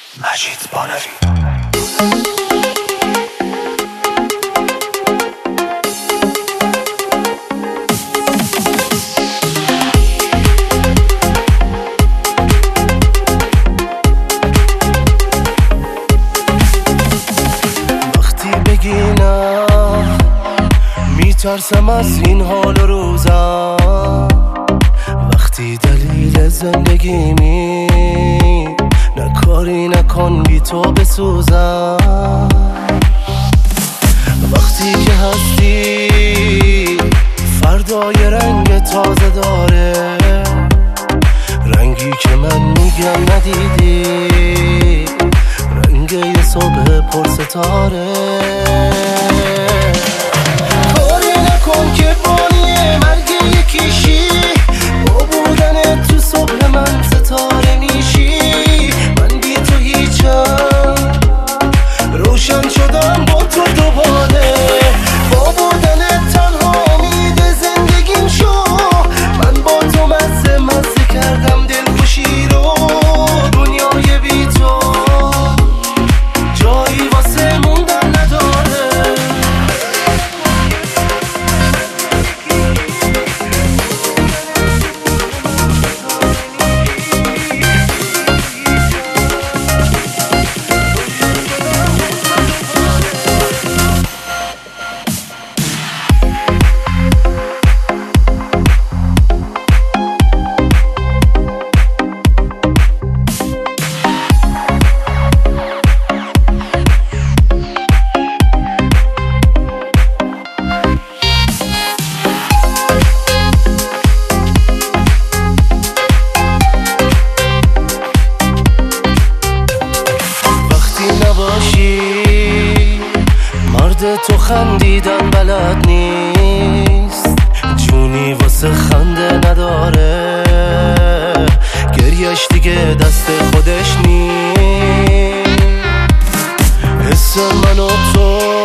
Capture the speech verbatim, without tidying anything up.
مجید بانوی. وقتی بگی نه میترسم از این حال و روزم، وقتی دلیل زندگیمی نه کاری نکن بی تو بسوزم، وقتی که هستی فردای رنگ تازه داره، رنگی که من میگم ندیدی، رنگ یه صبح پر ستاره. کاری نکن که بانی مرگ یکیشی، با بودن تو صبح من ستاره میشی، من بی تو هیچم، روشن شدم با تو دوباره، با بودن تنها امید زندگیم شو، من با تو مزه مزه کردم دلخوشی رو، دنیای بی تو جایی واسه موندن نداره. مرد تو خندیدن بلد نیست، جونی واسه خنده نداره، گریش دیگه دست خودش نیست، حس من و تو